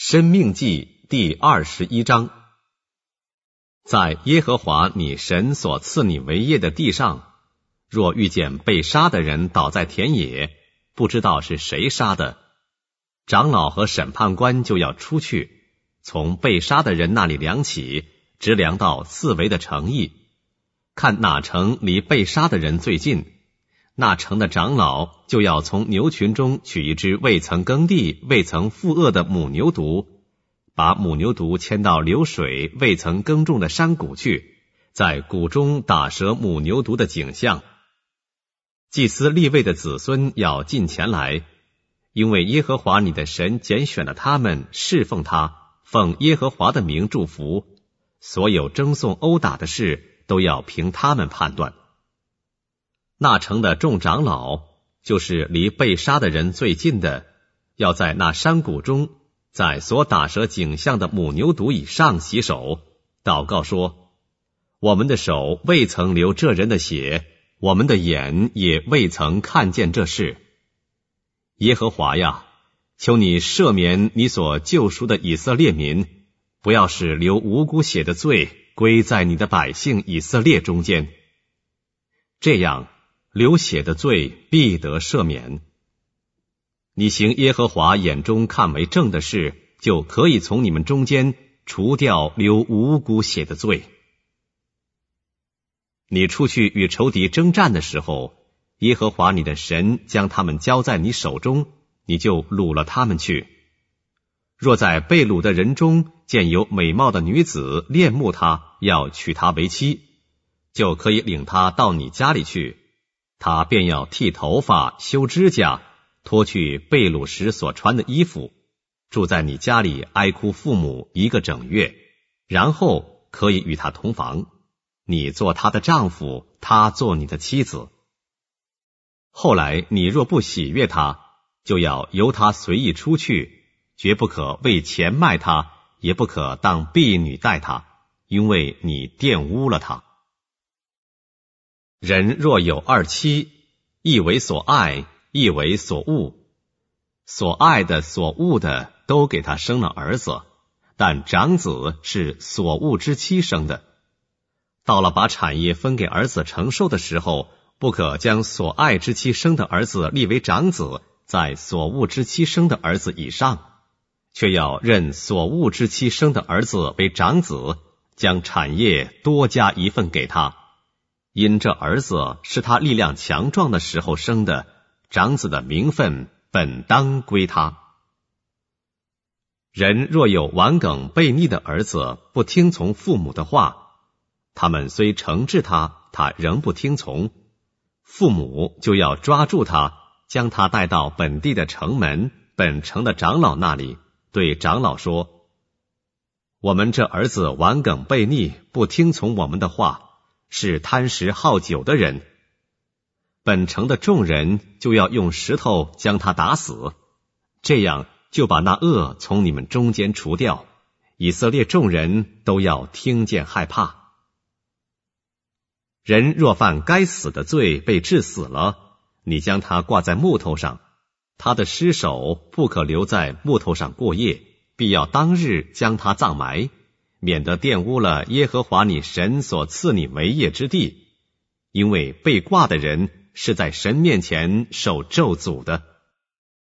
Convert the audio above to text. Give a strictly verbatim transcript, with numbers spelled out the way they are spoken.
申命记第二十一章。在耶和华你神所赐你为业的地上，若遇见被杀的人倒在田野，不知道是谁杀的，长老和审判官就要出去，从被杀的人那里量起，直量到四围的城邑，看哪城离被杀的人最近，那城的长老就要从牛群中取一只未曾耕地、未曾负轭的母牛犊，把母牛犊牵到流水未曾耕种的山谷去，在谷中打折母牛犊的颈项。祭司利未的子孙要进前来，因为耶和华你的神拣选了他们，侍奉他，奉耶和华的名祝福，所有争讼殴打的事都要凭他们判断。那城的众长老，就是离被杀的人最近的，要在那山谷中，在所打折颈项的母牛犊以上洗手，祷告说：我们的手未曾流这人的血，我们的眼也未曾看见这事。耶和华呀，求你赦免你所救赎的以色列民，不要使流无辜血的罪归在你的百姓以色列中间。这样流血的罪必得赦免。你行耶和华眼中看为正的事，就可以从你们中间除掉流无辜血的罪。你出去与仇敌征战的时候，耶和华你的神将他们交在你手中，你就掳了他们去。若在被掳的人中见有美貌的女子，恋慕她，要娶她为妻，就可以领她到你家里去，他便要剃头发、修指甲，脱去被掳时所穿的衣服，住在你家里哀哭父母一个整月，然后可以与他同房，你做他的丈夫，他做你的妻子。后来你若不喜悦他，就要由他随意出去，绝不可为钱卖他，也不可当婢女待他，因为你玷污了他。人若有二妻，一为所爱，一为所恶，所爱的所恶的都给他生了儿子，但长子是所恶之妻生的。到了把产业分给儿子承受的时候，不可将所爱之妻生的儿子立为长子，在所恶之妻生的儿子以上，却要认所恶之妻生的儿子为长子，将产业多加一份给他。因这儿子是他力量强壮的时候生的，长子的名分本当归他。人若有顽梗悖逆的儿子，不听从父母的话，他们虽惩治他，他仍不听从，父母就要抓住他，将他带到本地的城门，本城的长老那里，对长老说：我们这儿子顽梗悖逆，不听从我们的话，是贪食好酒的人，本城的众人就要用石头将他打死，这样就把那恶从你们中间除掉，以色列众人都要听见害怕。人若犯该死的罪被治死了，你将他挂在木头上，他的尸首不可留在木头上过夜，必要当日将他葬埋，免得玷污了耶和华你神所赐你为业之地，因为被挂的人是在神面前受咒诅的。